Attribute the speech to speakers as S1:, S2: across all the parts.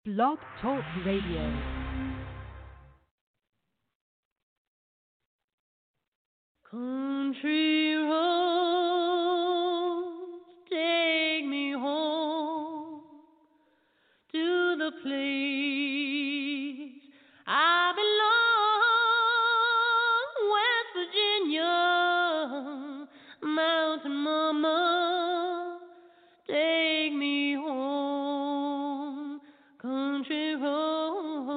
S1: Blog Talk Radio.
S2: Country roads take me home to the place I belong, West Virginia, Mountain Mama, take me home, country roads.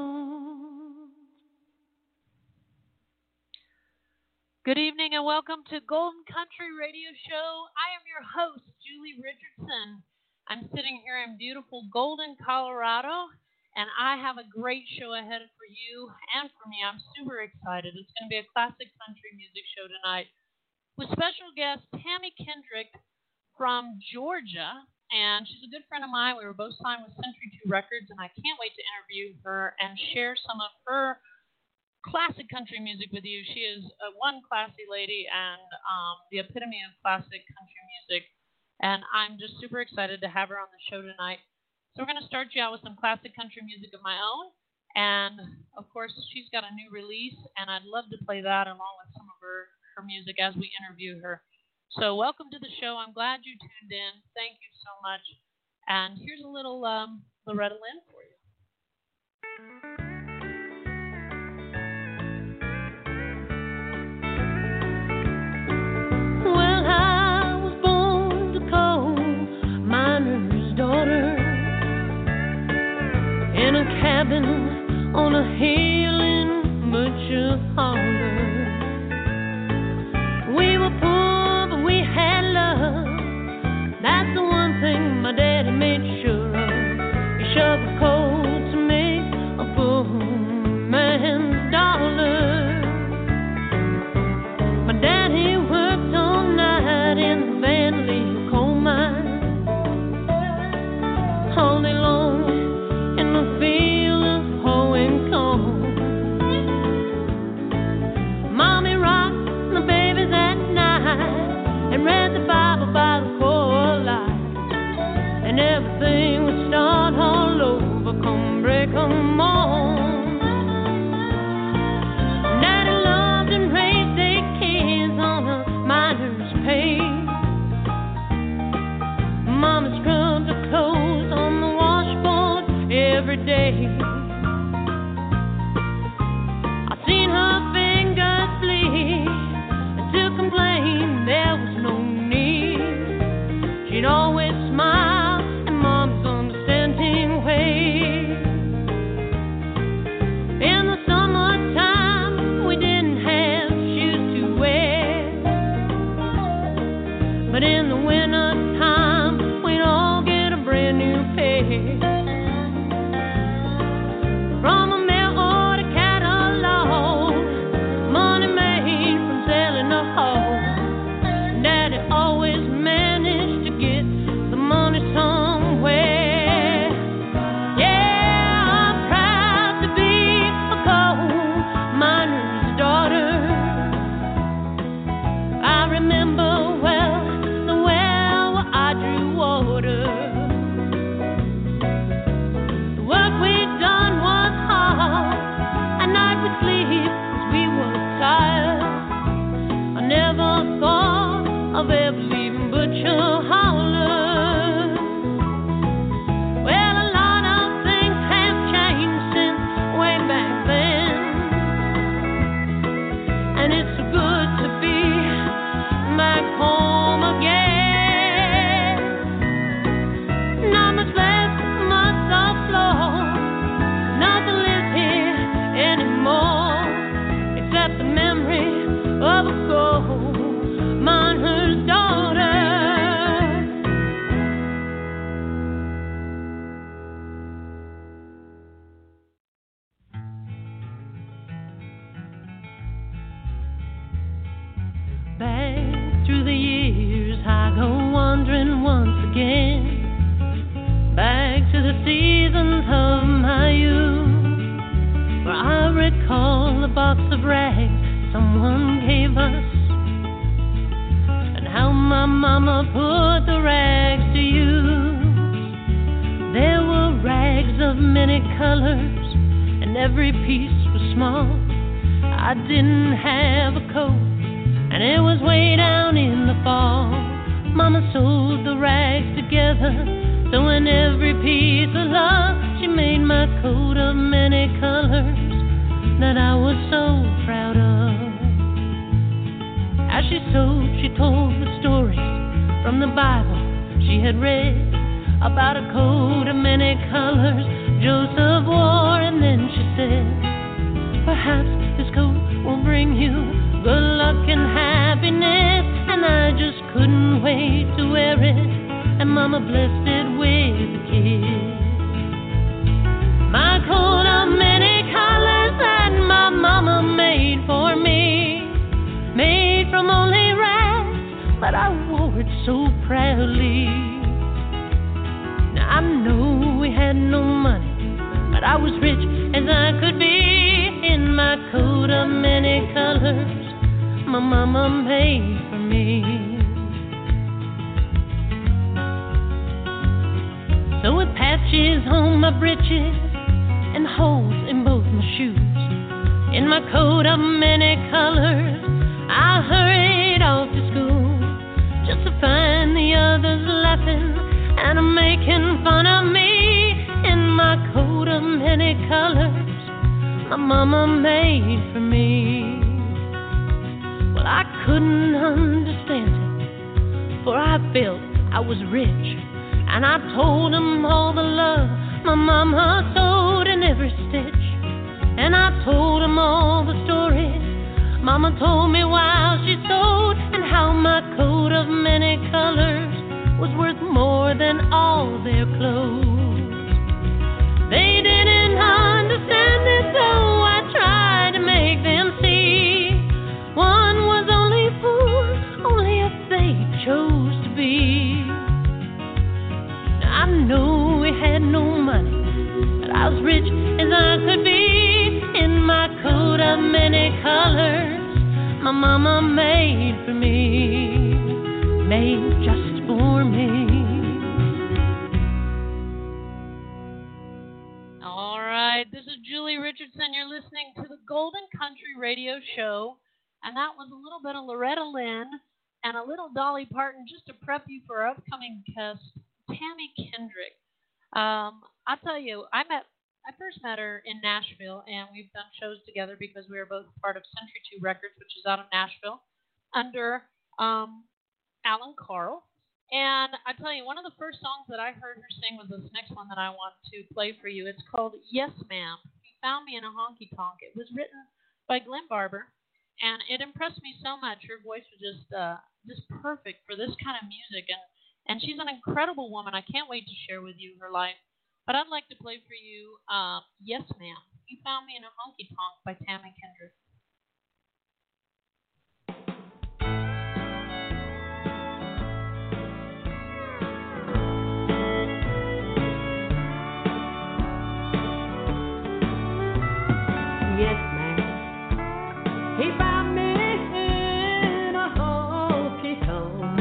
S3: Good evening and welcome to Golden Country Radio Show. I am your host, Julie Richardson. I'm sitting here in beautiful Golden, Colorado, and I have a great show ahead for you and for me. I'm super excited. It's going to be a classic country music show tonight with special guest Tammy Kendrick from Georgia, and she's a good friend of mine. We were both signed with Century 2 Records, and I can't wait to interview her and share some of her classic country music with you. She is one classy lady and the epitome of classic country music, and I'm just super excited to have her on the show tonight. So we're going to start you out with some classic country music of my own, and of course she's got a new release, and I'd love to play that along with some of her music as we interview her. So welcome to the show. I'm glad you tuned in. Thank you so much. And here's a little Loretta Lynn for you.
S2: In a cabin on a hill in Butcher Holler. We were poor, but we had love. That's the one thing my daddy made sure of. He shoveled coal to make a poor man's dollar. My daddy worked all night in the Van Lee coal mine. All day long in the field of hoeing corn. Mommy rocked the babies at night and read the Bible by the coal light. And everything would start all over, come break 'em on. Daddy loved and raised 8 kids on a miner's pay. Mama scrubbed her clothes on the washboard every day. I seen her fingers bleed, and to complain there was no need. She'd always smile in Mom's understanding way. In the summertime we didn't have shoes to wear, but in the wintertime we'd all get a brand new pair. From a mail order catalog, money made from selling a home. Daddy always managed to get the money somewhere. Yeah, I'm proud to be a coal miner's daughter. I remember well the well where I drew water. The work we'd done was hard. At night we'd sleep 'cause we were tired. I never thought of ever leaving Butcher Holler. Well, a lot of things have changed since way back then, and it's so good to be back home again. Not much left, much soft floor. Nothing lives here anymore except the memory of a coal miner's daughter. Back through the years I go wandering once again, back to the seasons of my youth, where I recall a box of rags someone gave us, and how my mama put the rags to use. There were rags of many colors, and every piece was small. I didn't have a coat, and it was way down in the fall. Mama sewed the rags together, sewing every piece of love. She made my coat of many colors that I was so proud of. As she sewed, she told the stories from the Bible she had read about a coat of many colors Joseph wore. And then she said, perhaps this coat will bring you good luck and happiness. And I just couldn't wait to wear it, and Mama blessed it with a kiss. My coat of many colors that my Mama made for me, made from only rags, but I wore it so proudly. Now I know we had no money, but I was rich as I could be in my coat of many colors my Mama made for me. So with patches on my breeches and holes in both my shoes, in my coat of many colors, I hurried off to school, just to find the others laughing and making fun of me in my coat of many colors my Mama made for me. Well, I couldn't understand it, for I felt I was rich, and I told them all the love my Mama sewed in every stitch. And I told them all the stories Mama told me while she sewed, and how my coat of many colors was worth more than all their clothes. They didn't understand it, so I tried to make them see. One was only poor, only if they chose to be. Now, I know we had no money, but I was rich as I could be in my coat of many colors my Mama made for me, made just for me.
S3: All right, this is Julie Richardson. You're listening to the Golden Country Radio Show, and that was a little bit of Loretta Lynn and a little Dolly Parton, just to prep you for our upcoming guest, Tammy Kendrick. I'll tell you, I first met her in Nashville, and we've done shows together because we were both part of Century 2 Records, which is out of Nashville, under Alan Carl. And I tell you, one of the first songs that I heard her sing was this next one that I want to play for you. It's called Yes, Ma'am. He Found Me in a Honky Tonk. It was written by Glenn Barber, and it impressed me so much. Her voice was just perfect for this kind of music, and she's an incredible woman. I can't wait to share with you her life. But I'd like to play for you Yes, Ma'am. You Found Me in a Honky Tonk by Tammy Kendrick.
S4: Yes, ma'am. He found me in a honky tonk,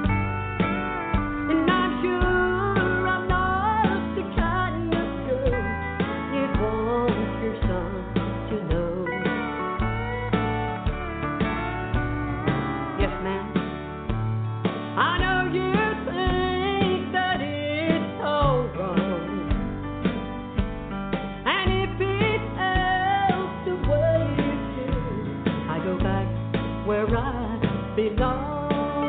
S4: and I'm sure I'm not the kind of girl you'd want your son to know. Yes, ma'am. I know you think that it's all wrong, and if it's else the way it is, I go back where I belong.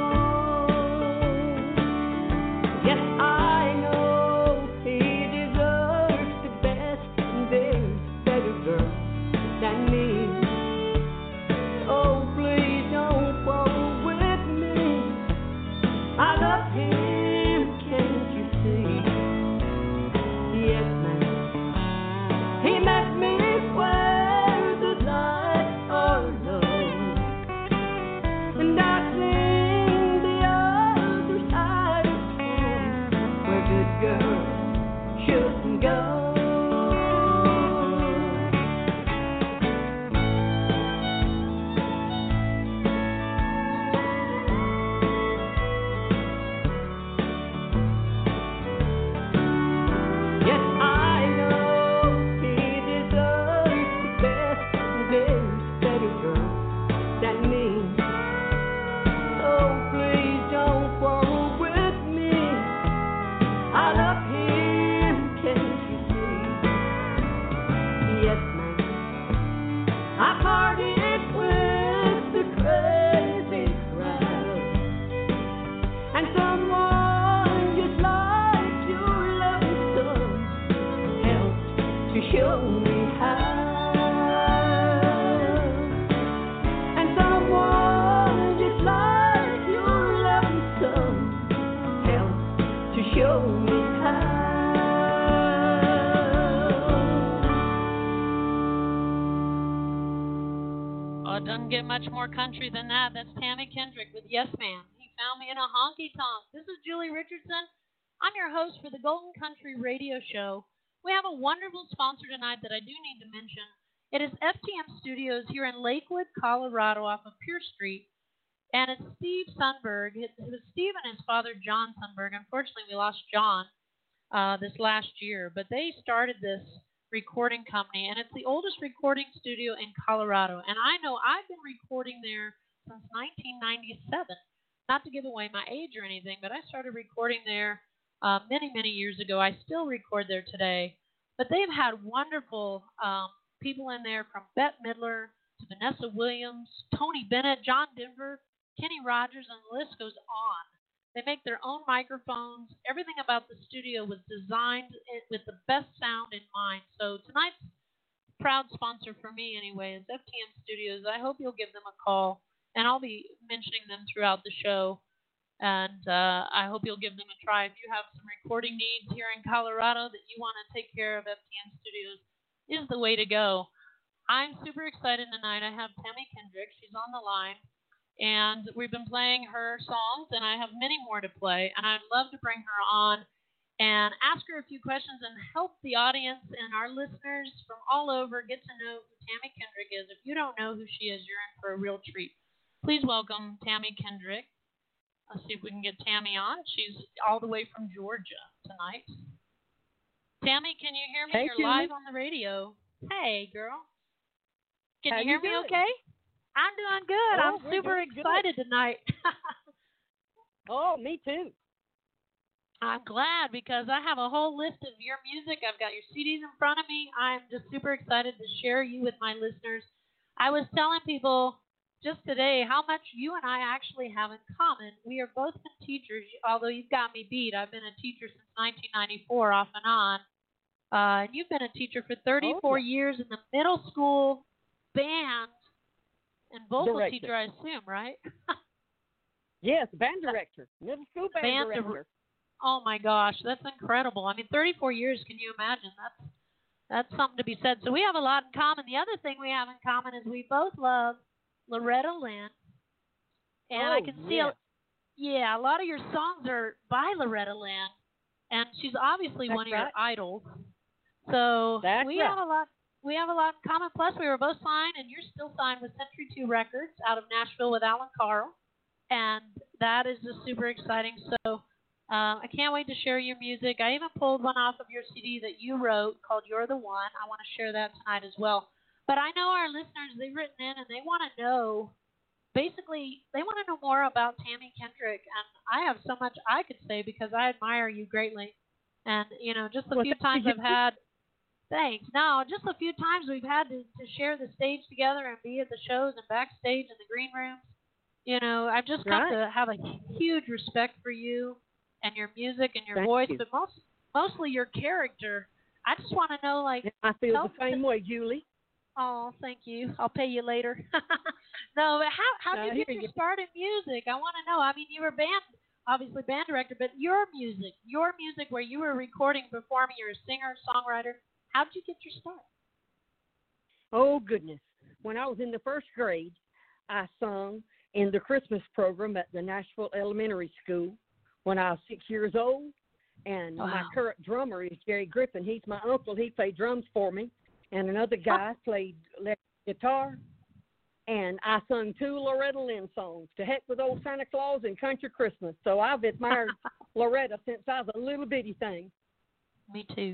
S4: Yes, I know he deserves the best, and there's better girls than me. Oh, please don't quarrel with me. I love him, can't you see? Yes, ma'am. He met me where the lights are low, and I to show me how. And someone just like your loving son helps to show me how.
S3: Oh, it doesn't get much more country than that. That's Tammy Kendrick with Yes Man. He found me in a honky tonk. This is Julie Richardson. I'm your host for the Golden Country Radio Show. We have a wonderful sponsor tonight that I do need to mention. It is FTM Studios here in Lakewood, Colorado, off of Pierce Street. And it's Steve Sundberg. It was Steve and his father, John Sundberg. Unfortunately, we lost John this last year. But they started this recording company, and it's the oldest recording studio in Colorado. And I know I've been recording there since 1997. Not to give away my age or anything, but I started recording there many, many years ago. I still record there today. But they've had wonderful people in there, from Bette Midler to Vanessa Williams, Tony Bennett, John Denver, Kenny Rogers, and the list goes on. They make their own microphones. Everything about the studio was designed with the best sound in mind. So tonight's proud sponsor for me anyway is FTM Studios. I hope you'll give them a call, and I'll be mentioning them throughout the show. And I hope you'll give them a try. If you have some recording needs here in Colorado that you want to take care of, FTM Studios is the way to go. I'm super excited tonight. I have Tammy Kendrick. She's on the line. And we've been playing her songs, and I have many more to play. And I'd love to bring her on and ask her a few questions and help the audience and our listeners from all over get to know who Tammy Kendrick is. If you don't know who she is, you're in for a real treat. Please welcome Tammy Kendrick. Let's see if we can get Tammy on. She's all the way from Georgia tonight. Tammy, can you hear me?
S5: Hey,
S3: You're
S5: Julie.
S3: live on the radio. Hey, girl. Can
S5: How
S3: you hear
S5: you
S3: me
S5: doing?
S3: okay? I'm doing good.
S5: Oh,
S3: I'm
S5: we're
S3: super
S5: doing good.
S3: excited tonight.
S5: Oh, me too.
S3: I'm glad because I have a whole list of your music. I've got your CDs in front of me. I'm just super excited to share you with my listeners. I was telling people just today how much you and I actually have in common. We are both been teachers, although you've got me beat. I've been a teacher since 1994 off and on. And you've been a teacher for 34 years in the middle school band and vocal
S5: Director.
S3: teacher, I assume, right?
S5: Yes, band director, middle school band director.
S3: Oh my gosh, that's incredible. I mean, 34 years, can you imagine? That's something to be said. So we have a lot in common. The other thing we have in common is we both love Loretta Lynn. And I can see a lot of your songs are by Loretta Lynn, and she's obviously one of your idols. So we have a lot in common. Plus, we were both signed, and you're still signed with Century 2 Records out of Nashville with Alan Carl, and that is just super exciting. So I can't wait to share your music. I even pulled one off of your CD that you wrote called You're the One. I want to share that tonight as well. But I know our listeners, they've written in, and they want to know, basically, they want to know more about Tammy Kendrick, and I have so much I could say because I admire you greatly. And, you know, just a few times I've had... Thanks. No, just a few times we've had to share the stage together and be at the shows and backstage in the green rooms. You know, I've just come to have a huge respect for you and your music and your voice, but mostly your character. I just want to know, like...
S5: I feel the same way, Julie.
S3: Oh, thank you. I'll pay you later. No, but how did you get your start in music? I want to know. I mean, you were obviously band director, but your music where you were recording, performing, you're a singer, songwriter. How did you get your start?
S5: Oh, goodness. When I was in the first grade, I sung in the Christmas program at the Nashville Elementary School when I was 6 years old. And my current drummer is Jerry Griffin. He's my uncle. He played drums for me. And another guy played guitar. And I sung 2 Loretta Lynn songs, To Heck with Old Santa Claus and Country Christmas. So I've admired Loretta since I was a little bitty thing.
S3: Me too.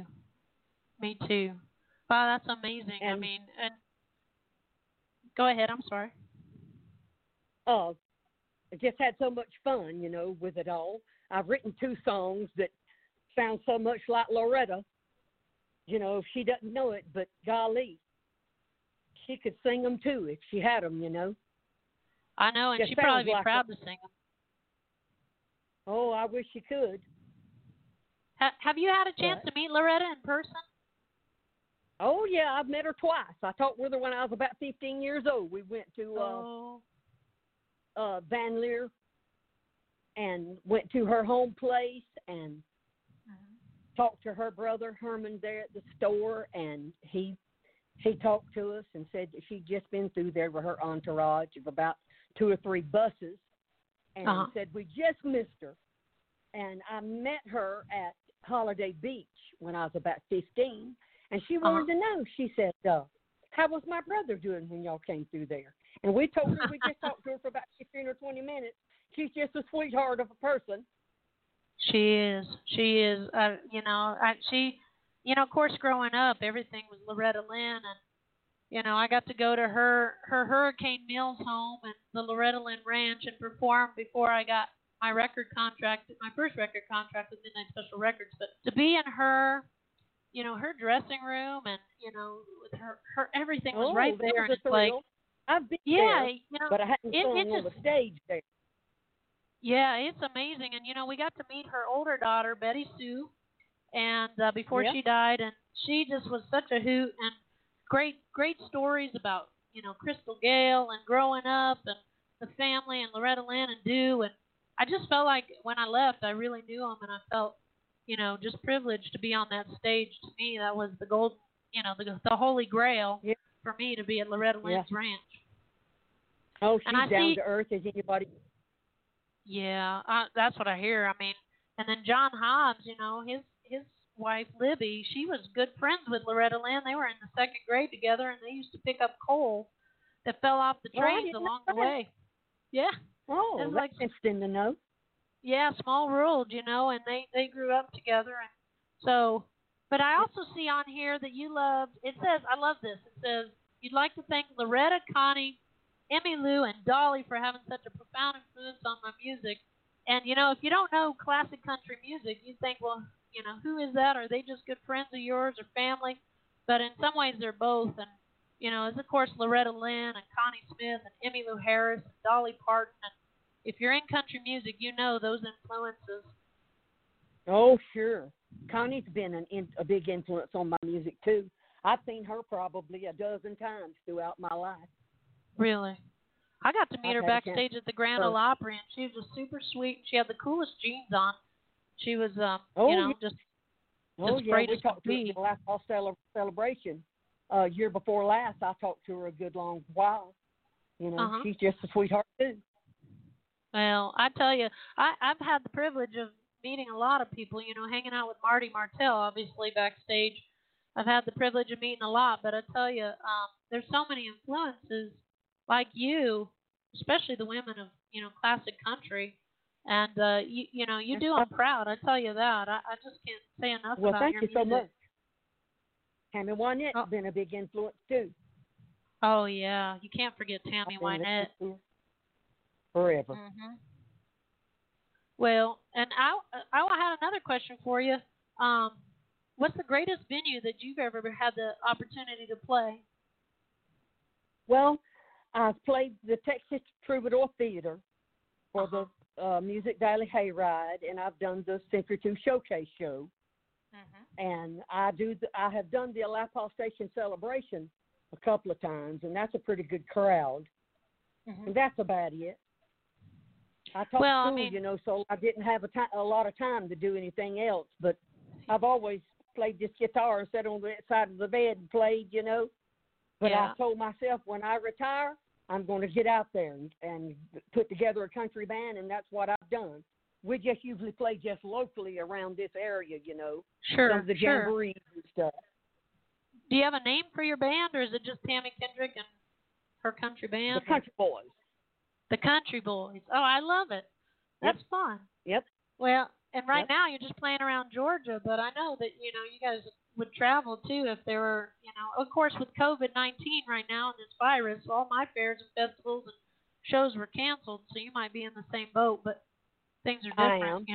S3: Wow, that's amazing.
S5: And,
S3: and go ahead. I'm sorry.
S5: I just had so much fun, you know, with it all. I've written 2 songs that sound so much like Loretta. You know, she doesn't know it, but golly, she could sing them too if she had them, you know.
S3: I know, and she'd probably be proud to sing them.
S5: Oh, I wish she could.
S3: Have you had a chance to meet Loretta in person?
S5: Oh, yeah, I've met her twice. I talked with her when I was about 15 years old. We went to Van Leer and went to her home place and talked to her brother Herman there at the store, and he talked to us and said that she'd just been through there with her entourage of about 2 or 3 buses, and said we just missed her. And I met her at Holiday Beach when I was about 15, and she wanted to know. She said, how was my brother doing when y'all came through there? And we told her we just talked to her for about 15 or 20 minutes. She's just a sweetheart of a person.
S3: She is. Of course, growing up, everything was Loretta Lynn, and I got to go to her Hurricane Mills home and the Loretta Lynn Ranch and perform before I got my first record contract with Midnight Special Records. But to be in her, her dressing room and with her everything was right there, and it's like,
S5: I've been there, but I hadn't sung on the stage there.
S3: Yeah, it's amazing. And, we got to meet her older daughter, Betty Sue, and before she died, and she just was such a hoot, and great stories about, Crystal Gale and growing up and the family and Loretta Lynn and Dew. And I just felt like when I left, I really knew them, and I felt, just privileged to be on that stage. To me, that was the gold, the holy grail for me to be at Loretta Lynn's ranch.
S5: Oh, she's down to earth as anybody.
S3: Yeah, that's what I hear. I mean, and then John Hobbs, his wife Libby, she was good friends with Loretta Lynn. They were in the 2nd grade together, and they used to pick up coal that fell off the trains along the way. Yeah.
S5: Oh, that's like, interesting to know.
S3: Yeah, small world, and they grew up together, and so. But I also see on here that you loved. It says, I love this. It says you'd like to thank Loretta, Connie, Emmylou, and Dolly for having such a profound influence on my music. And, if you don't know classic country music, you think, well, who is that? Are they just good friends of yours or family? But in some ways, they're both. And, as of course, Loretta Lynn and Connie Smith and Emmylou Harris and Dolly Parton. And if you're in country music, you know those influences.
S5: Oh, sure. Connie's been a big influence on my music, too. I've seen her probably a dozen times throughout my life.
S3: Really? I got to meet her backstage at the Grand Ole Opry, and she was just super sweet. She had the coolest jeans on. She was, just great as could be.
S5: The last fall celebration, year before last, I talked to her a good long while. She's just a sweetheart, too.
S3: Well, I tell you, I've had the privilege of meeting a lot of people, hanging out with Marty Martell, obviously, backstage. I've had the privilege of meeting a lot, but I tell you, there's so many influences like you, especially the women of, classic country. And, you do them proud. I tell you that. I just can't say enough about your music.
S5: Well, thank you so much. Tammy Wynette's been a big influence, too.
S3: Oh, yeah. You can't forget Tammy Wynette.
S5: Forever.
S3: Mm-hmm. Well, and I had another question for you. What's the greatest venue that you've ever had the opportunity to play?
S5: Well, I've played the Texas Troubadour Theater for the Music Daily Hayride, and I've done the Century 2 Showcase show. And I have done the Alapaw Station Celebration a couple of times, and that's a pretty good crowd. And that's about it. I taught school, so I didn't have a lot of time to do anything else, but I've always played this guitar and sat on the side of the bed and played, But I told myself when I retire, I'm going to get out there and put together a country band, and that's what I've done. We just usually play just locally around this area,
S3: Sure,
S5: the jamborees and stuff.
S3: Do you have a name for your band, or is it just Tammy Kendrick and her country band?
S5: The Country Boys.
S3: The Country Boys. Oh, I love it. That's fun.
S5: Yep.
S3: Well, and right now you're just playing around Georgia, but I know that, you guys would travel, too, if there were, of course, with COVID-19 right now and this virus, all my fairs and festivals and shows were canceled, so you might be in the same boat, but things are different,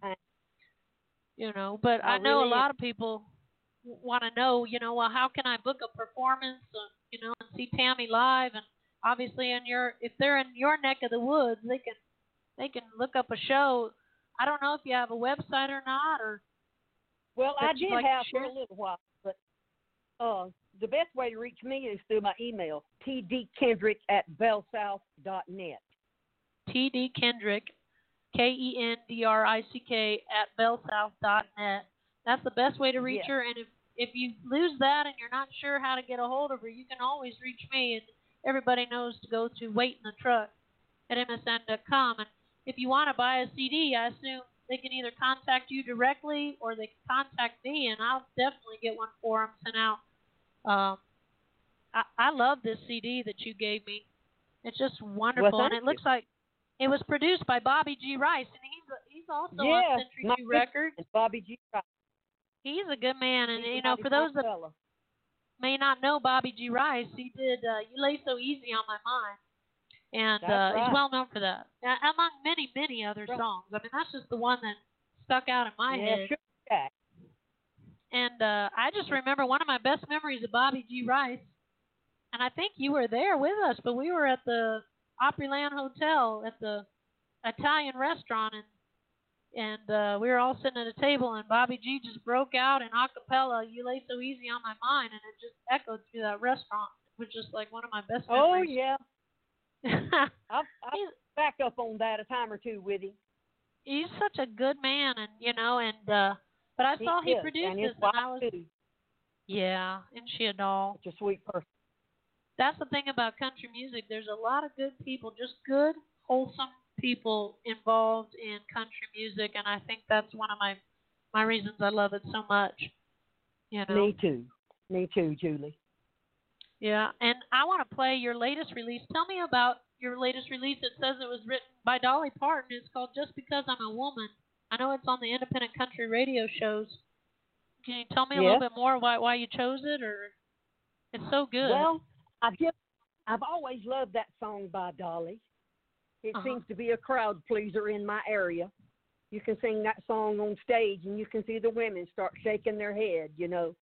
S3: But I know a lot of people want to know, well, how can I book a performance, and see Tammy live, and obviously if they're in your neck of the woods, they can look up a show. I don't know if you have a website or not, or
S5: well, I did have for a little while, but the best way to reach me is through my email, tdkendrick@bellsouth.net.
S3: TD Kendrick, KENDRICK @bellsouth.net. That's the best way to reach
S5: Yes.
S3: her. And if you lose that and you're not sure how to get a hold of her, you can always reach me. And everybody knows to go to Wait in the Truck at MSN.com. And if you want to buy a CD, I assume they can either contact you directly or they can contact me, and I'll definitely get one for them sent out. I love this CD that you gave me. It's just wonderful,
S5: Well,
S3: and it looks like it was produced by Bobby G. Rice, and he's also on Century
S5: my
S3: 2 Records.
S5: and Bobby G. Rice.
S3: He's a good man, and
S5: He's
S3: you
S5: a
S3: know,
S5: mighty
S3: for those
S5: fine
S3: that
S5: fella.
S3: may not know Bobby G. Rice, he did "You Lay So Easy on My Mind," and
S5: That's right.
S3: he's well known for that, among many other
S5: Right.
S3: songs. I mean, that's just the one that stuck out in my head.
S5: Sure. Yeah.
S3: And I just remember one of my best memories of Bobby G. Rice, and I think you were there with us, but we were at the Opryland Hotel at the Italian restaurant, and we were all sitting at a table, and Bobby G just broke out in a cappella, "You Lay So Easy on My Mind," and it just echoed through that restaurant. It was just like one of my best
S5: Oh,
S3: memories.
S5: yeah. I've backed up on that a time or two with him.
S3: He's such a good man, and you know, but I saw he
S5: is,
S3: produced
S5: and
S3: this,
S5: his
S3: and I
S5: wife,
S3: was,
S5: too.
S3: yeah, isn't she a doll?
S5: Such a sweet person.
S3: That's the thing about country music. There's a lot of good people, just good, wholesome people involved in country music, and I think that's one of my reasons I love it so much. You know.
S5: Me too, Julie.
S3: Yeah, and I want to play your latest release. Tell me about your latest release. It says it was written by Dolly Parton. It's called "Just Because I'm a Woman." I know it's on the independent country radio shows. Can you tell me a little bit more why you chose it, or it's so good?
S5: Well, I've always loved that song by Dolly. It seems to be a crowd pleaser in my area. You can sing that song on stage, and you can see the women start shaking their head. You know.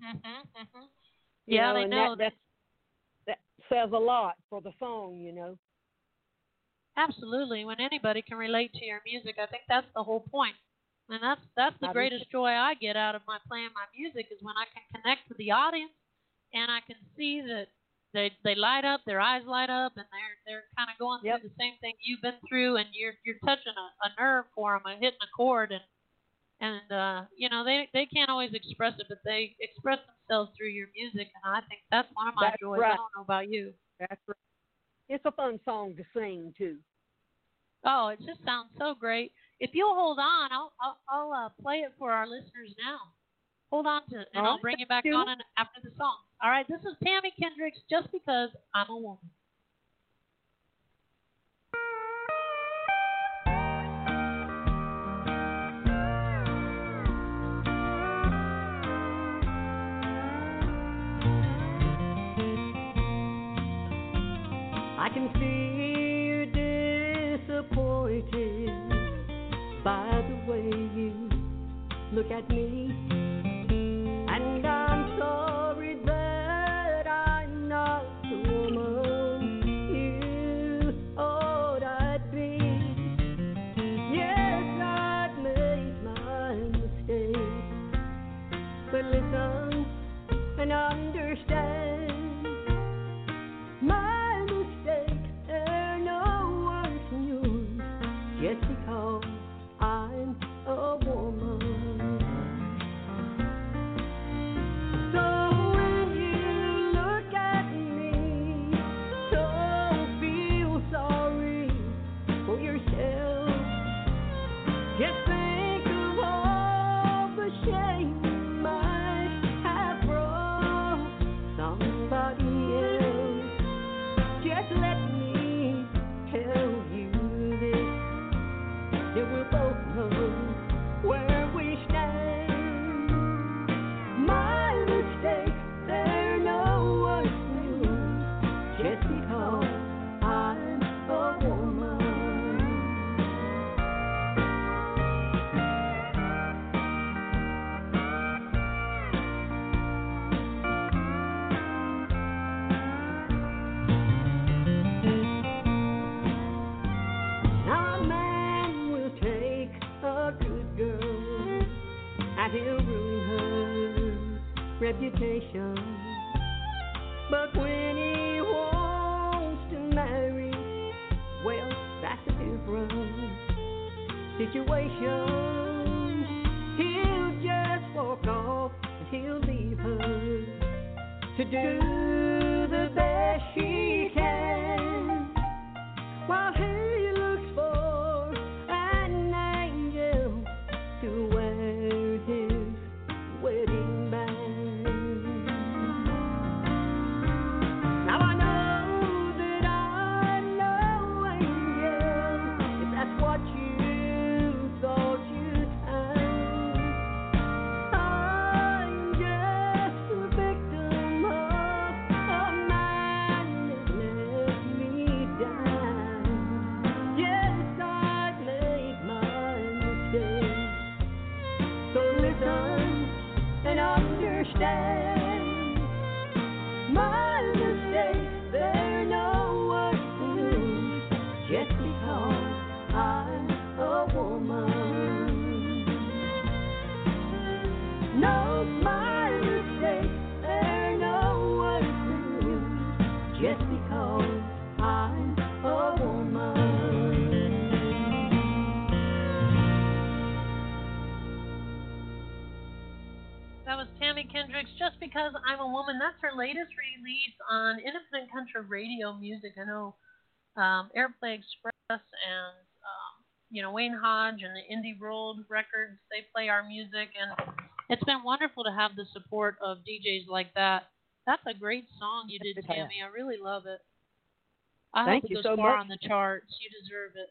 S3: Yeah, they know.
S5: That says a lot for the song, you know.
S3: Absolutely. When anybody can relate to your music, I think that's the whole point. And that's the greatest joy I get out of my playing my music is when I can connect with the audience and I can see that they light up, their eyes light up, and they're kind of going through the same thing you've been through, and you're touching a nerve for them, and hitting a chord, and you know, they can't always express it, but they express themselves through your music, and I think that's one of my joys.
S5: Right.
S3: I don't know about you.
S5: That's right. It's a fun song to sing too.
S3: Oh, it just sounds so great. If you'll hold on, I'll play it for our listeners now. Hold on to it, and I'll bring you back on after the song. All right, this is Tammy Kendricks, "Just Because I'm a Woman."
S4: I can see you're disappointed by the way you look at me, and I'm sorry that I'm not the woman you thought I'd be. Yes, I've made my mistakes, but listen and understand. My mistakes, they're no worse than yours, just because I'm a woman. So when you look at me, don't feel sorry for yourself. Just think of all the shame you might have brought somebody else. Just let me tell you this, that we'll both know where we stand. My mistakes, they're no worse than yours, just because I'm a woman. Now a man will take a good girl and he'll ruin her reputation. situation. He'll just walk off and he'll leave her to do the best she can while he looks for an angel to wear his wedding band. Now I know that I'm no angel, if that's what you thought you'd have. I'm just a victim of a man that let me down. Yes, I've made my mistakes, so listen and understand. My mistakes, they're no worse than just because I'm a woman. No, my mistakes, they're no worse than just because I'm a woman.
S3: That was Tammy Kendrick's "Just Because I'm a Woman." That's her latest release on Independent Country Radio Music. I know Airplay Express and Wayne Hodge and the Indie World Records, they play our music, and it's been wonderful to have the support of DJs like that. That's a great song you did, Tammy. I really love it. I
S5: Thank
S3: hope
S5: you
S3: it goes
S5: so
S3: far
S5: much.
S3: on the charts. You deserve it.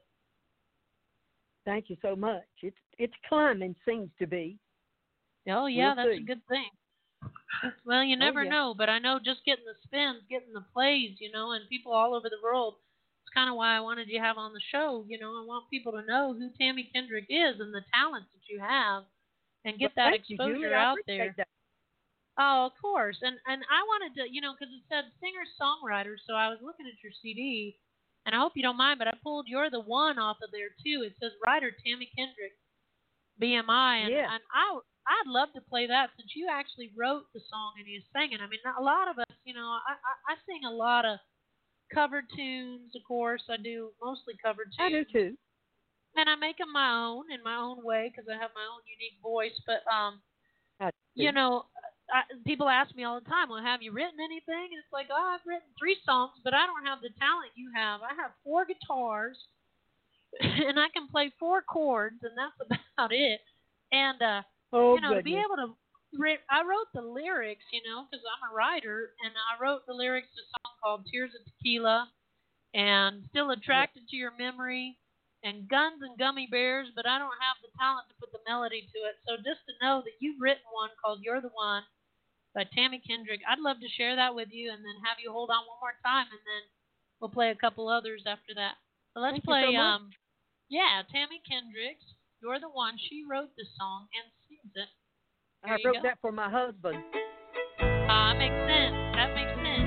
S5: Thank you so much. It's climbing, seems to be.
S3: Oh, yeah,
S5: We'll
S3: that's
S5: see.
S3: a good thing. Well, you never
S5: yeah.
S3: know, but I know just getting the spins, getting the plays, and people all over the world, it's kind of why I wanted you to have on the show. I want people to know who Tammy Kendrick is and the talents that you have and get
S5: Well,
S3: that
S5: thank you,
S3: exposure
S5: Julie. I
S3: out
S5: appreciate
S3: there.
S5: that.
S3: Oh, of course. And I wanted to, because it said singer-songwriter, so I was looking at your CD, and I hope you don't mind, but I pulled "You're the One" off of there, too. It says writer Tammy Kendrick, BMI, and,
S5: Yeah.
S3: and I'd love to play that since you actually wrote the song and you sang it. I mean, a lot of us, I sing a lot of cover tunes, of course. I do mostly cover tunes.
S5: I do too.
S3: And I make them my own in my own way because I have my own unique voice. But,
S5: I do.
S3: people ask me all the time, well, have you written anything? And it's like, oh, I've written 3 songs, but I don't have the talent you have. I have 4 guitars, and I can play 4 chords, and that's about it. And,
S5: Oh,
S3: to be
S5: goodness.
S3: able to, I wrote the lyrics, because I'm a writer, and I wrote the lyrics to a song called Tears of Tequila, and Still Attracted to Your Memory, and Guns and Gummy Bears, but I don't have the talent to put the melody to it. So just to know that you've written one called You're the One by Tammy Kendrick, I'd love to share that with you and then have you hold on one more time, and then we'll play a couple others after that. So let's
S5: Thank you
S3: play,
S5: so much.
S3: Tammy Kendrick's You're the One. She wrote the song and sings it.
S5: I wrote that for my husband.
S3: That makes sense. That makes sense.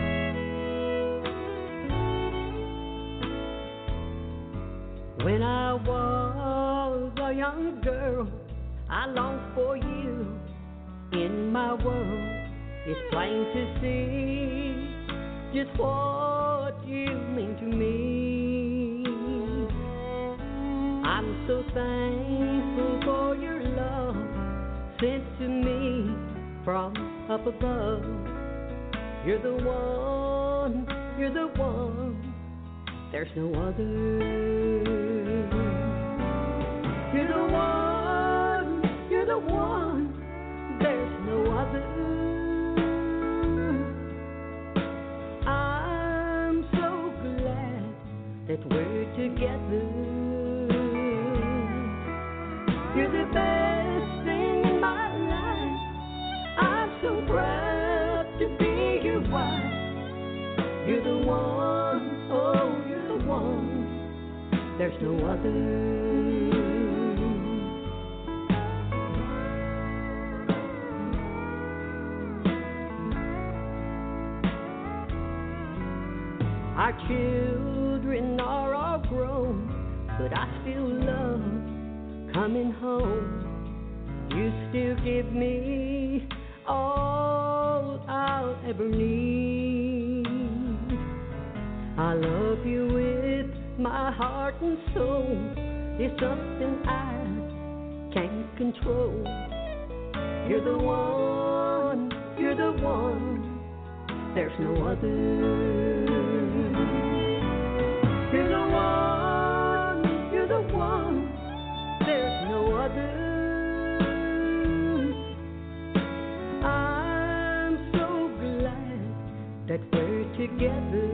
S4: When I was a young girl, I longed for you in my world. It's plain to see just what you mean to me. I'm so thankful for your love sent to me from up above. You're the one, you're the one, there's no other. You're the one, you're the one, there's no other. I'm so glad that we're together. You're the best thing in my life. I'm so proud to be your wife. You're the one, oh, you're the one. There's no other. Our children are all grown, but I still love coming home. You still give me all I'll ever need. I love you with my heart and soul. is something I can't control. You're the one, you're the one, there's no other. You're the one, you're the one, there's no other. I'm so glad that we're together.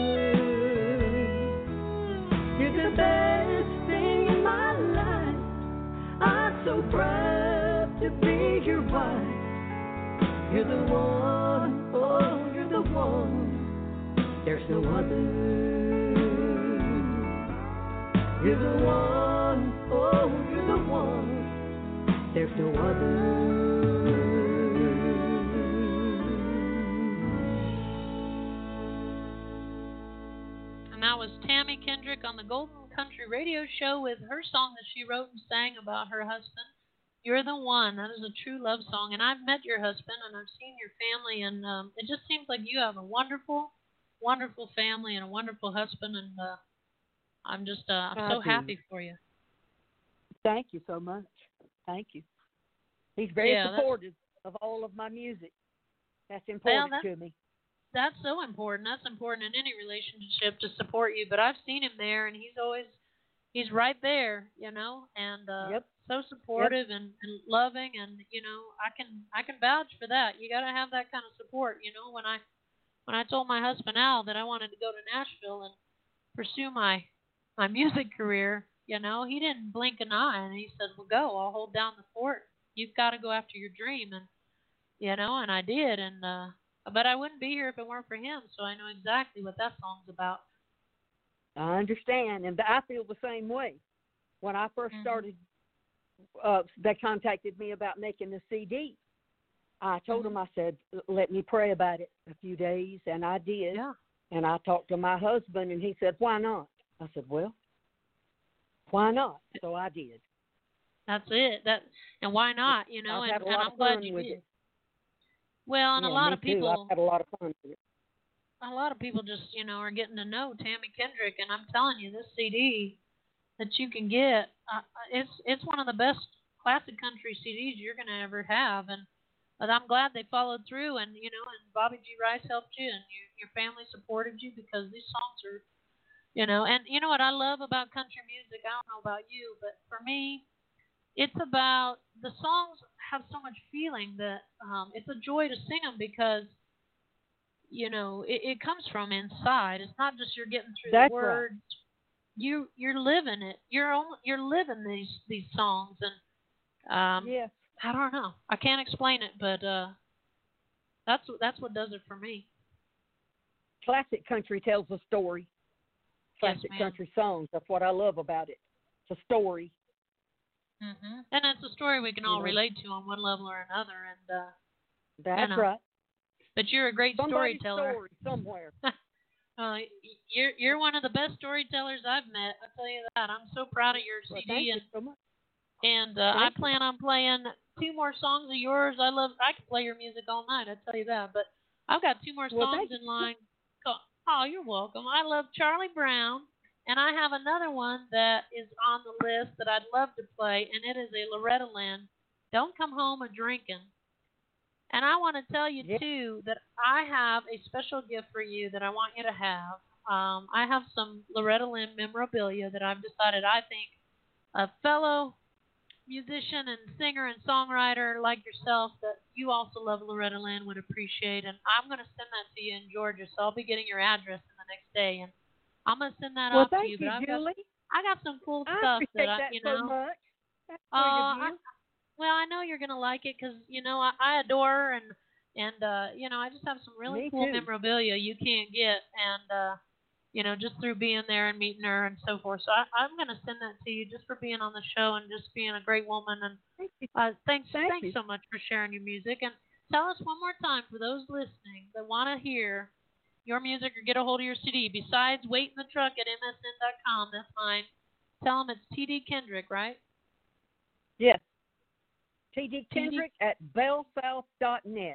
S4: You're the best thing in my life. I'm so proud to be your wife. You're the one, oh, you're the one, there's no other. You're the one, oh, you're the one, there's no other.
S3: And that was Tammy Kendrick on the Golden Country Radio Show with her song that she wrote and sang about her husband. You're the one. That is a true love song. And I've met your husband and I've seen your family, and it just seems like you have a wonderful, wonderful family and a wonderful husband. And I'm just I'm so happy for you.
S5: Thank you so much. Thank you. He's very supportive of all of my music. That's important to me.
S3: That's so important. That's important in any relationship to support you. But I've seen him there, and he's right there, you know, and so supportive and loving, and you know, I can vouch for that. You got to have that kind of support, you know. When I told my husband Al that I wanted to go to Nashville and pursue my music career, you know, he didn't blink an eye, and he said, "Well, go. I'll hold down the fort. You've got to go after your dream." And you know, and I did, and but I wouldn't be here if it weren't for him. So I know exactly what that song's about.
S5: I understand, and I feel the same way. When I first started, they contacted me about making the CD. I told them, I said, let me pray about it a few days, and I did.
S3: Yeah.
S5: And I talked to my husband, and he said, why not? I said, well, why not? So I did.
S3: That's it. And why not? You know, and I'm glad you did. Well, and a lot of people.
S5: I've had a lot of fun with it.
S3: A lot of people just, you know, are getting to know Tammy Kendrick, and I'm telling you, this CD that you can get, it's one of the best classic country CDs you're going to ever have, and I'm glad they followed through, and you know, and Bobby G. Rice helped you, and your family supported you, because these songs are, you know, and you know what I love about country music. I don't know about you, but for me, it's about the songs have so much feeling that it's a joy to sing them, because you know, it comes from inside. It's not just you're getting through the words. Right. You're living it. You're living these songs, and I don't know. I can't explain it, but that's what does it for me.
S5: Classic country tells a story. Classic country songs. That's what I love about it. It's a story.
S3: Mm-hmm. And it's a story we can all relate to on one level or another. And
S5: that's right.
S3: But you're a great storyteller.
S5: Story somewhere.
S3: You're one of the best storytellers I've met. I tell you that. I'm so proud of your CD.
S5: Thank you so much.
S3: And I plan on playing 2 more songs of yours. I can play your music all night. I tell you that. But I've got 2 more songs in line. Oh, you're welcome. I love Charlie Brown, and I have another one that is on the list that I'd love to play, and it is a Loretta Lynn. Don't Come Home a Drinkin'. And I want to tell you, too, that I have a special gift for you that I want you to have. I have some Loretta Lynn memorabilia that I've decided I think a fellow musician and singer and songwriter like yourself that you also love Loretta Lynn would appreciate. And I'm going to send that to you in Georgia, so I'll be getting your address in the next day. And I'm going to send that off to you.
S5: Well, thank you, Julie.
S3: I got some cool stuff that I, you know.
S5: So much. That's
S3: well, I know you're going to like it because, you know, I adore her, and you know, I just have some really cool memorabilia you can't get, and, you know, just through being there and meeting her and so forth. So I'm going to send that to you just for being on the show and just being a great woman. And thanks so much for sharing your music. And tell us one more time, for those listening that want to hear your music or get a hold of your CD, besides Wait in the Truck at msn.com, that's mine. Tell them it's T.D. Kendrick, right?
S5: Yes. T.D. Kendrick at bellsouth.net.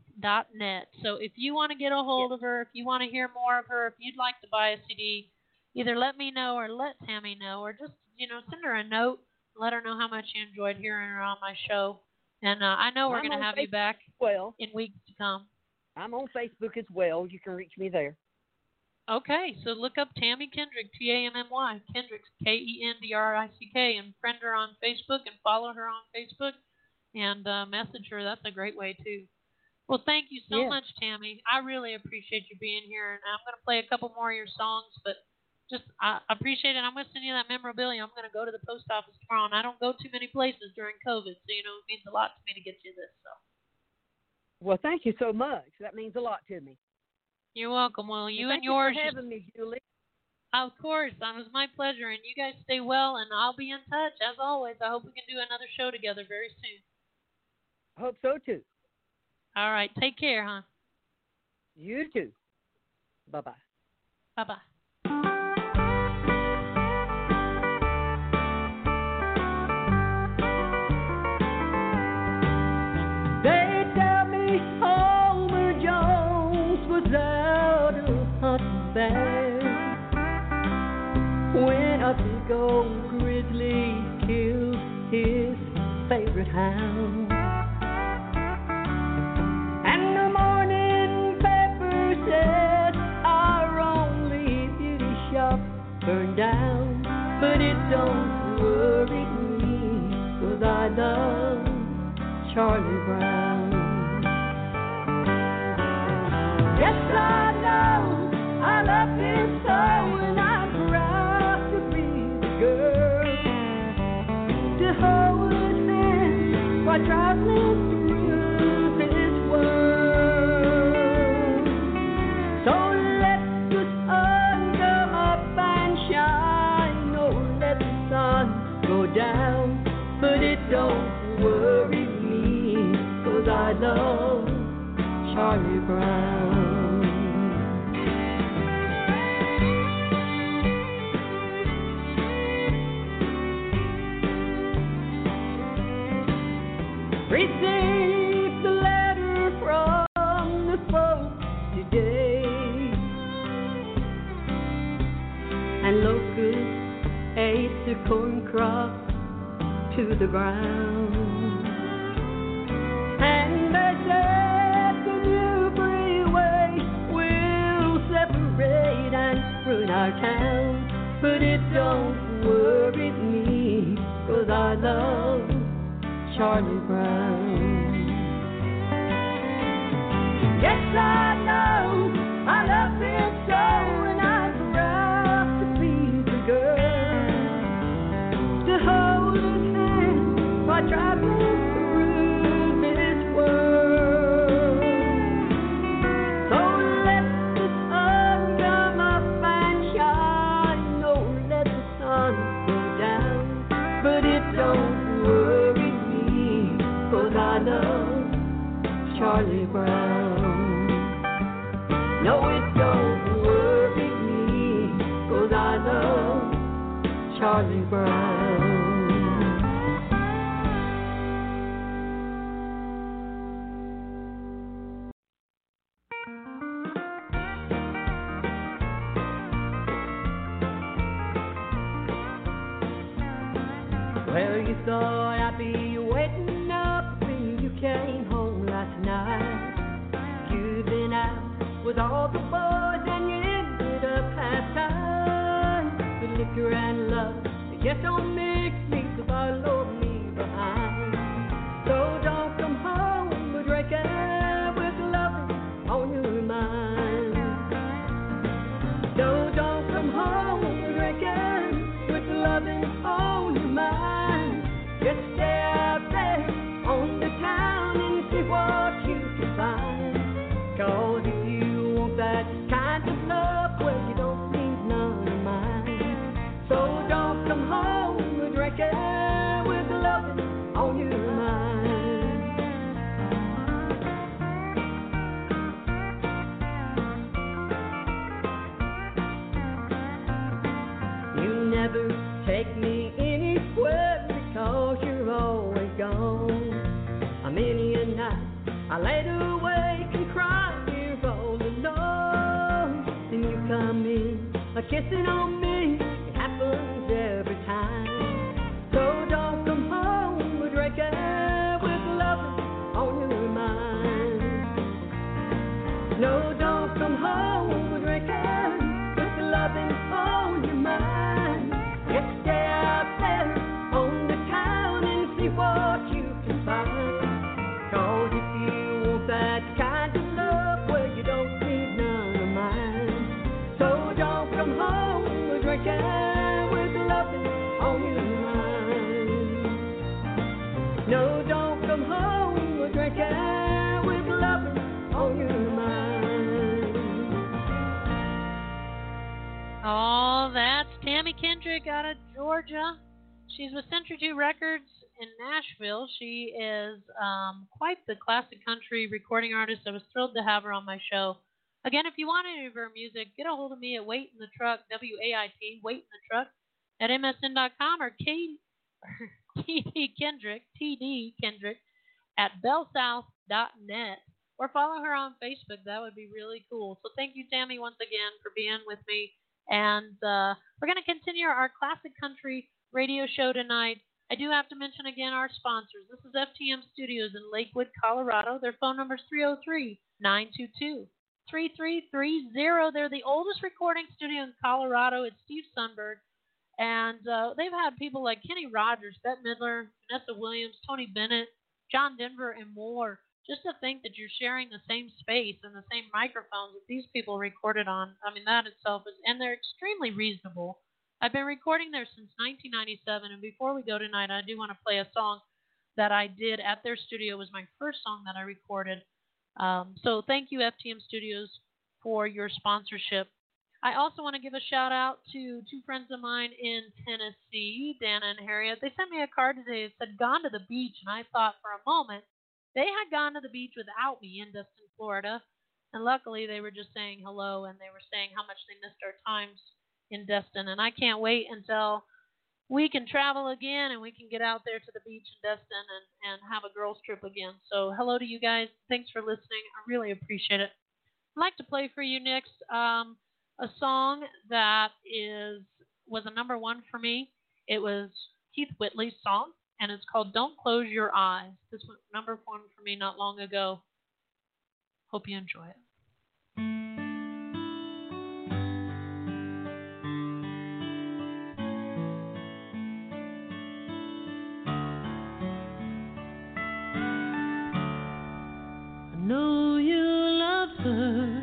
S5: Bellsouth.net.
S3: So if you want to get a hold of her, if you want to hear more of her, if you'd like to buy a CD, either let me know or let Tammy know, or just, send her a note, let her know how much you enjoyed hearing her on my show. And I know we're going to have you back in weeks to come.
S5: I'm on Facebook as well. You can reach me there.
S3: Okay, so look up Tammy Kendrick, Tammy, Kendrick, Kendrick, and friend her on Facebook and follow her on Facebook and message her. That's a great way, too. Well, thank you so much, Tammy. I really appreciate you being here. And I'm going to play a couple more of your songs, but I appreciate it. I'm going to send you that memorabilia. I'm going to go to the post office tomorrow, and I don't go too many places during COVID, so, it means a lot to me to get you this. So.
S5: Well, thank you so much. That means a lot to me.
S3: You're welcome. Well, you and
S5: yours.
S3: Thank
S5: you for having me, Julie.
S3: Of course. It was my pleasure. And you guys stay well, and I'll be in touch. As always, I hope we can do another show together very soon.
S5: I hope so, too.
S3: All right. Take care, huh?
S5: You too. Bye-bye.
S3: Bye-bye.
S4: When a big old grizzly killed his favorite hound, and the morning paper said our only beauty shop burned down. But it don't worry me, 'cause I love Charlie Brown. Yes, I know I love him so, and I'm proud to be the girl to hold his hand while traveling through this world. So let the sun come up and shine, or let the sun go down, but it don't worry me, 'cause I love Charlie Brown. Received the letter from the folks today, and locusts ate the corn crop to the ground. And they said the new freeway will separate and ruin our town, but it don't worry me, 'cause I love Charlie Brown. Yes, I know I love him so, and I'm proud to be the girl to hold his hand while traveling through this world. So let the sun come up and shine, or let the sun go down, but it don't worry, 'cause I love Charlie Brown. No, it don't worry me, 'cause I love Charlie Brown. Well, you thought I'd be waiting up when you came home last night. You've been out with all the boys and you ended up half-time. The liquor and love, they just don't mix me to follow me behind. So don't come home with drinking with loving on your mind. So don't come home with drinking with loving on your mind. Just stay out there on the town and see what you can find. 'Cause if you want that kind of love, well, you don't need none of mine. So don't come home with drinking with loving on your mind. You never take me anywhere, 'cause you're always gone. Many a night I laid awake and cried here all alone. Then you come in, a kissing on me. No, don't come home drinking with the loving on your mind. Just stay out there on the town and see what you can find. 'Cause if you want that kind of love, well, you don't need none of mine. So don't come home drinking with the loving on your mind. No, don't come home drinking with the loving on your mind.
S3: Oh, that's Tammy Kendrick out of Georgia. She's with Century 2 Records in Nashville. She is quite the classic country recording artist. I was thrilled to have her on my show. Again, if you want any of her music, get a hold of me at Wait in the Truck, WAIT, Wait in the Truck, at MSN.com or TD Kendrick at bellsouth.net, or follow her on Facebook. That would be really cool. So thank you, Tammy, once again for being with me. And we're going to continue our classic country radio show tonight. I do have to mention again our sponsors. This is FTM Studios in Lakewood, Colorado. Their phone number is 303-922-3330. They're the oldest recording studio in Colorado. It's Steve Sundberg. And they've had people like Kenny Rogers, Bette Midler, Vanessa Williams, Tony Bennett, John Denver, and more. Just to think that you're sharing the same space and the same microphones that these people recorded on, I mean, that itself is, and they're extremely reasonable. I've been recording there since 1997, and before we go tonight, I do want to play a song that I did at their studio. It was my first song that I recorded. So thank you, FTM Studios, for your sponsorship. I also want to give a shout-out to two friends of mine in Tennessee, Dana and Harriet. They sent me a card today that said, "Gone to the beach," and I thought for a moment they had gone to the beach without me in Destin, Florida. And luckily, they were just saying hello, and they were saying how much they missed our times in Destin. And I can't wait until we can travel again and we can get out there to the beach in Destin and have a girls' trip again. So hello to you guys. Thanks for listening. I really appreciate it. I'd like to play for you next a song that was a number one for me. It was Keith Whitley's song, and it's called "Don't Close Your Eyes." This was number one for me not long ago. Hope you enjoy it.
S2: I know you loved her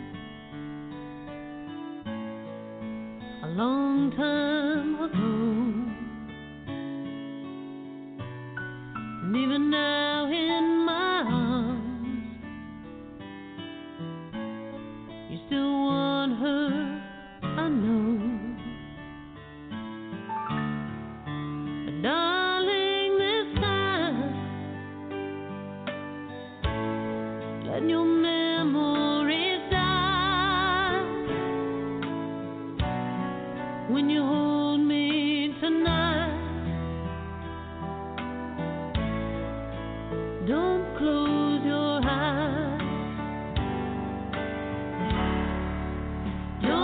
S2: a long time ago. And even now in my arms, you still want her, I know. But darling, this time, let your memories die. When you hold me tonight, don't close your eyes. Don't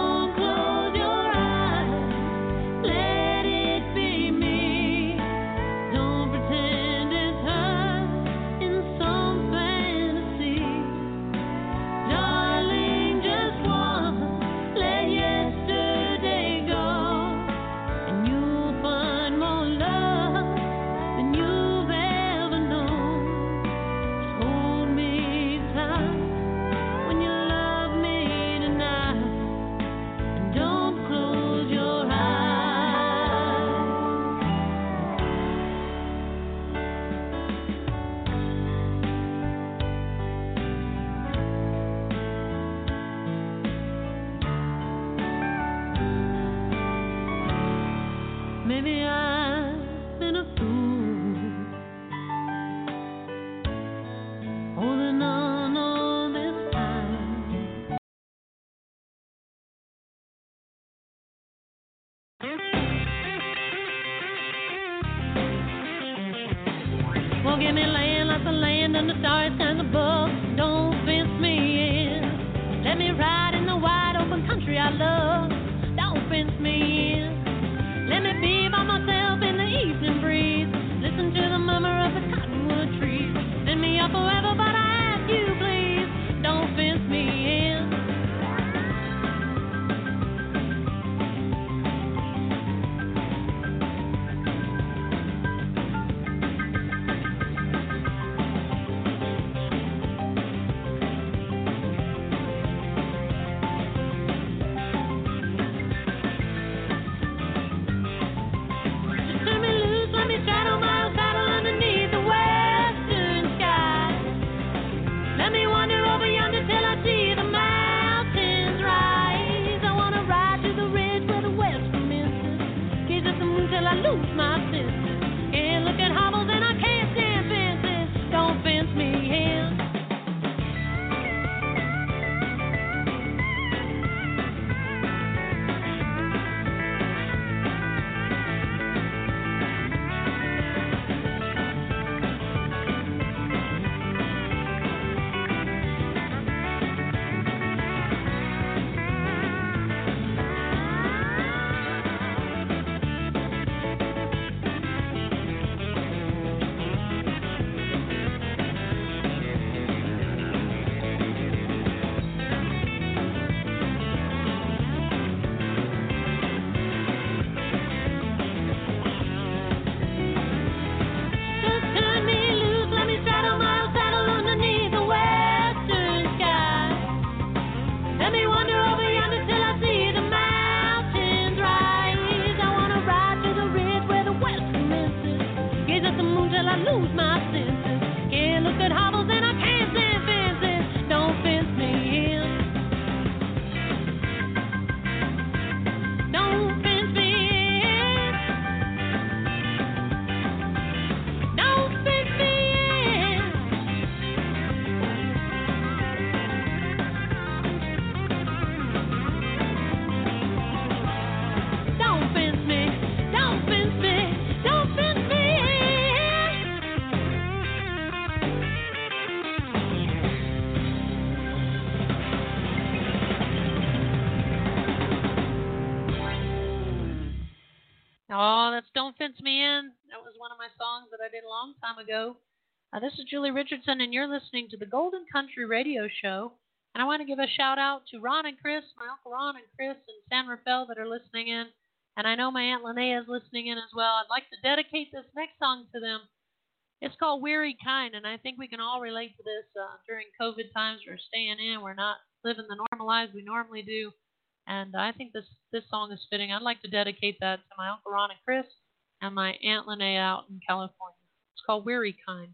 S3: Don't Fence Me In. That was one of my songs that I did a long time ago. This is Julie Richardson, and you're listening to the Golden Country Radio Show. And I want to give a shout out to Ron and Chris, my Uncle Ron and Chris in San Rafael that are listening in. And I know my Aunt Linnea is listening in as well. I'd like to dedicate this next song to them. It's called Weary Kind, and I think we can all relate to this during COVID times. We're staying in. We're not living the normal lives we normally do. And I think this song is fitting. I'd like to dedicate that to my Uncle Ron and Chris and my Aunt Linnea out in California. It's called Weary Kind.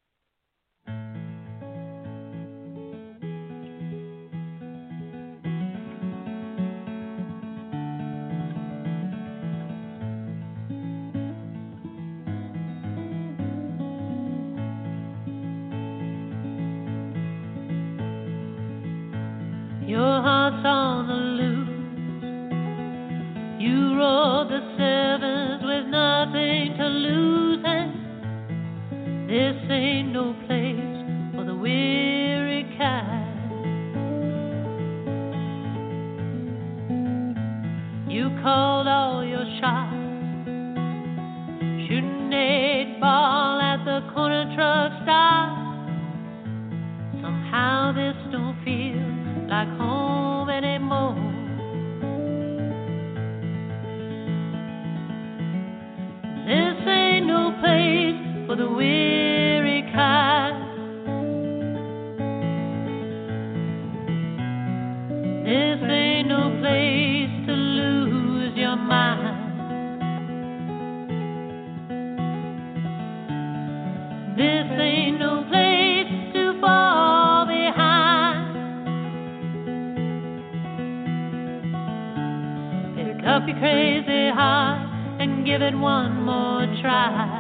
S2: Your heart's on the loose. You rode the sevens with nothing to lose, and this ain't no place for the weary kind. You called all your shots, shooting 8-ball at the corner truck stop. Somehow this don't feel like home anymore. This ain't no place for the weary kind. This ain't no place to lose your mind. This ain't no place to fall behind. Pick up your crazy heart and give it one more try.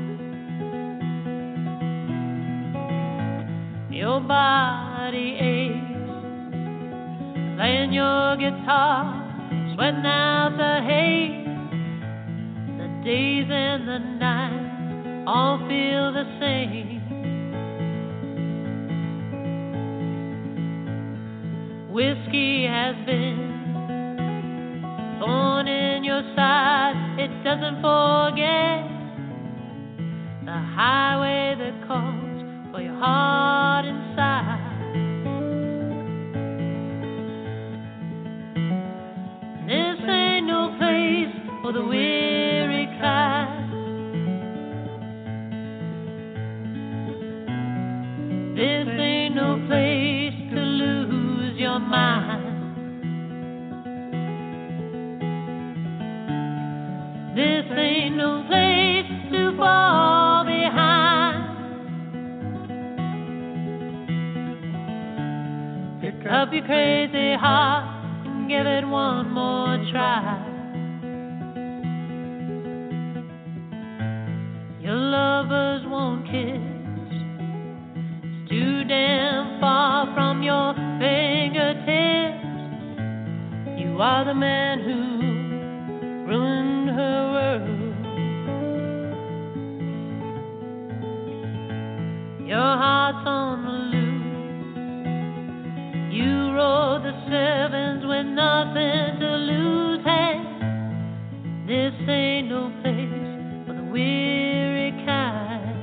S2: Your body aches, playing your guitar, sweating out the hate. The days and the nights all feel the same. Whiskey has been thorn in your side, it doesn't forget the highway that calls for your heart inside. This ain't no place for the weary kind. This ain't no place to lose your mind. This ain't no place to fall behind. Pick up your crazy heart and give it one more try. Your lovers won't kiss, it's too damn far from your fingertips. You are the man who ruined her world. Your heart's on the loose. You rode the sevens with nothing to lose. Hey, this ain't no place for the weary kind.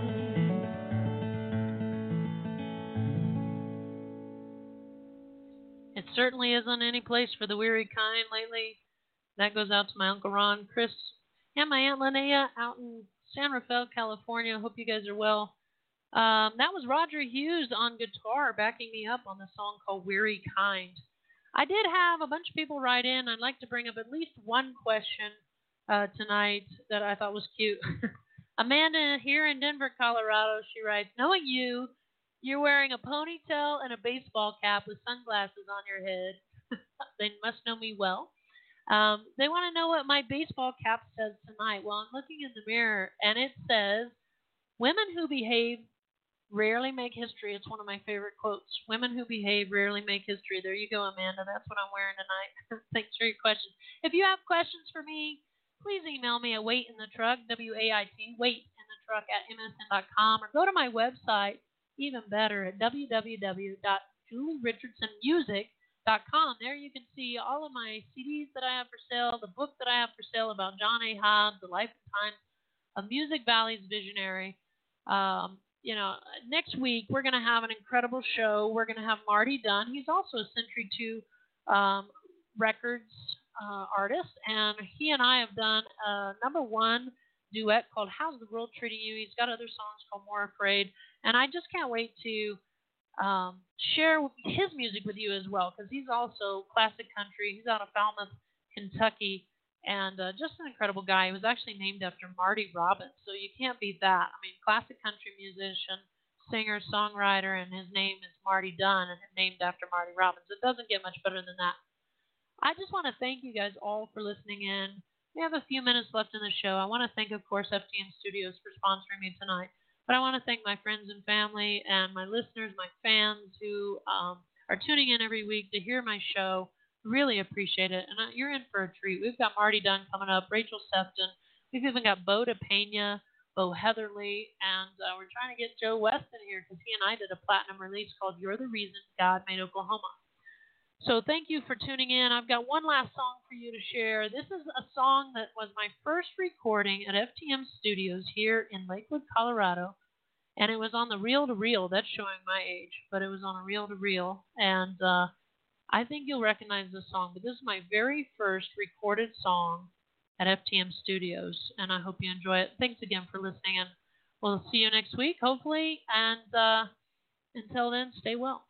S3: It certainly isn't any place for the weary kind lately. That goes out to my Uncle Ron, Chris, and my Aunt Linnea out in San Rafael, California. Hope you guys are well. That was Roger Hughes on guitar backing me up on the song called Weary Kind. I did have a bunch of people write in. I'd like to bring up at least one question tonight that I thought was cute. Amanda here in Denver, Colorado, she writes, knowing you're wearing a ponytail and a baseball cap with sunglasses on your head. They must know me well. They want to know what my baseball cap says tonight. Well, I'm looking in the mirror, and it says, women who behave rarely make history. It's one of my favorite quotes. Women who behave rarely make history. There you go, Amanda. That's what I'm wearing tonight. Thanks for your question. If you have questions for me, please email me at waitinthetruck, W-A-I-T, waitinthetruck @msn.com, or go to my website, even better, at www.julierichardsonmusic.com. There you can see all of my CDs that I have for sale, the book that I have for sale about John A. Hobbs, The Life and Times a Music Valley's visionary. Next week we're going to have an incredible show. We're going to have Marty Dunn. He's also a Century 2 Records artist, and he and I have done a #1 duet called How's the World Treating You? He's got other songs called More Afraid, and I just can't wait to share his music with you as well, because he's also classic country. He's out of Falmouth, Kentucky, and just an incredible guy. He was actually named after Marty Robbins, so you can't beat that. I mean, classic country musician, singer, songwriter, and his name is Marty Dunn, and named after Marty Robbins. It doesn't get much better than that. I just want to thank you guys all for listening in. We have a few minutes left in the show. I want to thank, of course, FTM Studios for sponsoring me tonight. But I want to thank my friends and family and my listeners, my fans who are tuning in every week to hear my show. Really appreciate it. And you're in for a treat. We've got Marty Dunn coming up, Rachel Sefton. We've even got Bo DePena, Bo Heatherly, and we're trying to get Joe West in here because he and I did a platinum release called You're the Reason God Made Oklahoma. So thank you for tuning in. I've got one last song for you to share. This is a song that was my first recording at FTM Studios here in Lakewood, Colorado. And it was on the reel-to-reel. That's showing my age, but it was on a reel-to-reel. And I think you'll recognize this song. But this is my very first recorded song at FTM Studios. And I hope you enjoy it. Thanks again for listening. And we'll see you next week, hopefully. And until then, stay well.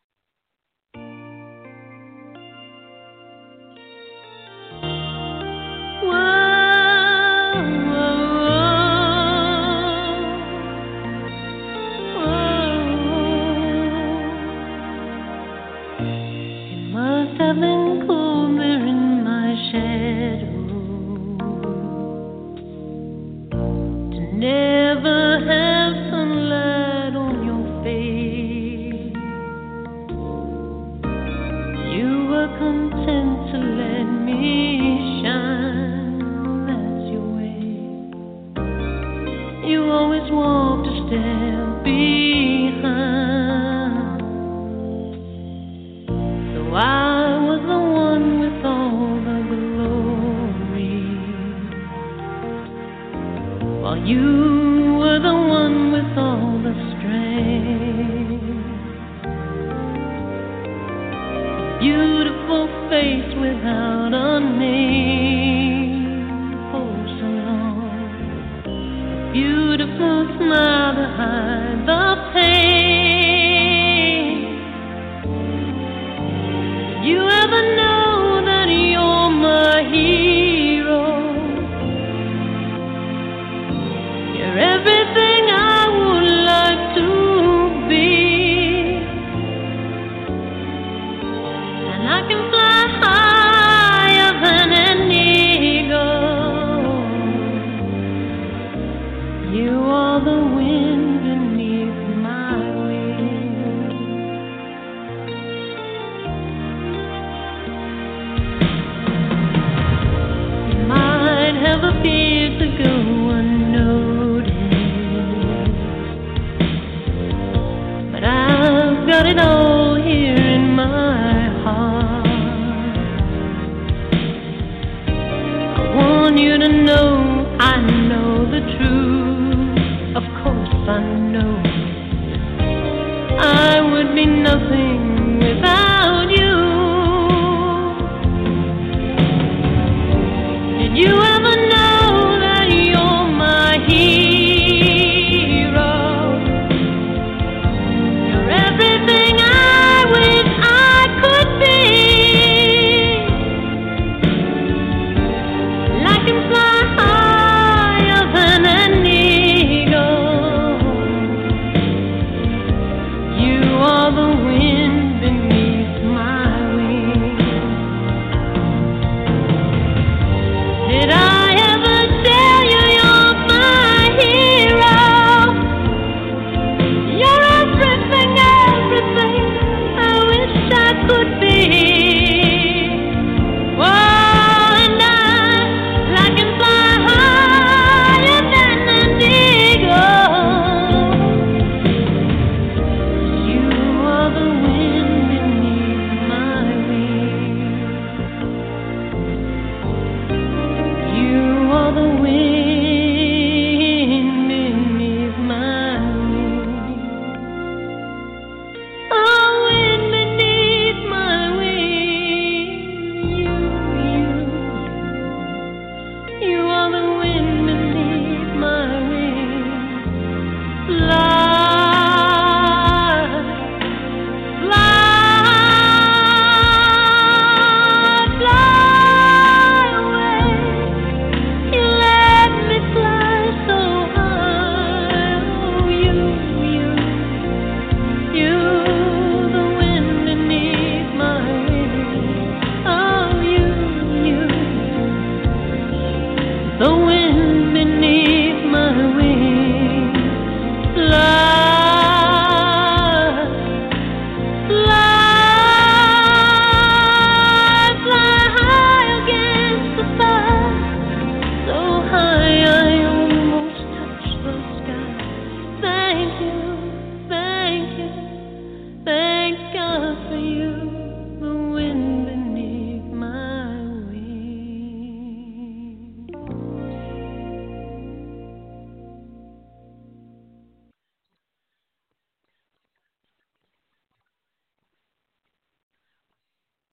S2: I would be nothing